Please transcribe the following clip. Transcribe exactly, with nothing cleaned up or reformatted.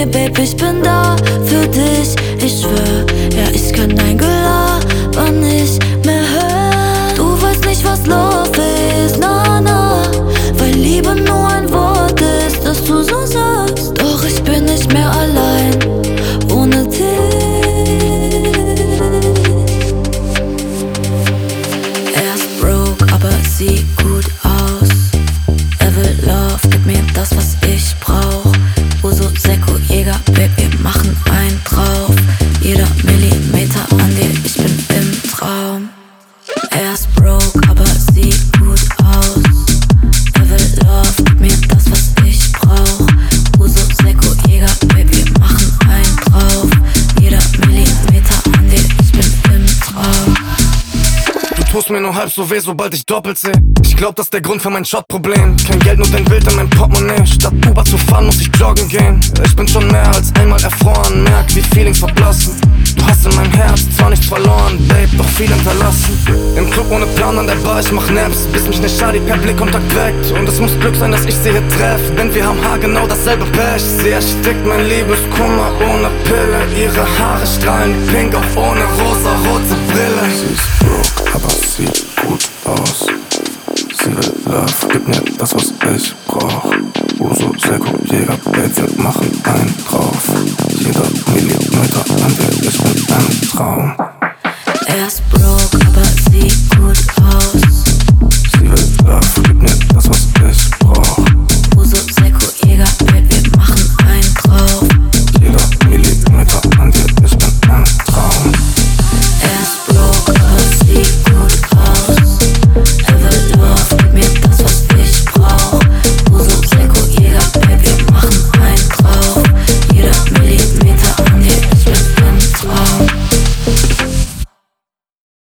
Ey Babe, ich bin da für dich, ich schwör. Ja, ich kann dein Gelaber nicht mehr hören. Du weißt nicht, was los ist, na na, weil Liebe nur ein Wort ist, das du so sagst. Doch ich bin nicht mehr allein ohne dich. Er ist broke, aber sieht gut aus. Er will Love, gib mir das, was ich brauch. Uso, Seko, Jäger, Babe, wir machen einen drauf. Jeder Millimeter an dir, ich bin im Traum. Er ist broke, aber sieht gut aus. Er will Love, gib mir das, was ich brauch. Uso, Seko, Jäger, Babe, wir machen einen drauf. Jeder Millimeter an dir, ich bin im Traum. Du tust mir nur halb so weh, sobald ich doppelt seh. Ich glaub, das ist der Grund für mein Shot-Problem. Kein Geld, nur dein Bild in mein Portemonnaie. Statt Uber zu fahren, muss ich joggen gehen. Ich bin schon mehr als einmal erfroren, merk, wie Feelings verblassen. Du hast in meinem Herz zwar nichts verloren, Babe, doch viel hinterlassen. Im Club ohne Plan an der Bar, ich mach Naps, bis mich ne Shadi per Blickkontakt weckt. Und es muss Glück sein, dass ich sie hier treff, denn wir haben haargenau dasselbe Pech. Sie erstickt mein Liebeskummer ohne Pille. Ihre Haare strahlen pink, auch ohne rosa-rote Brille. Sie ist broke, aber sieht gut aus. Sie will Love, gib mir das, was ich brauch. Uso, Seko, Jäger, Babe, wir machen einen drauf. Jeder Millimeter an dir, ich bin ein Traum.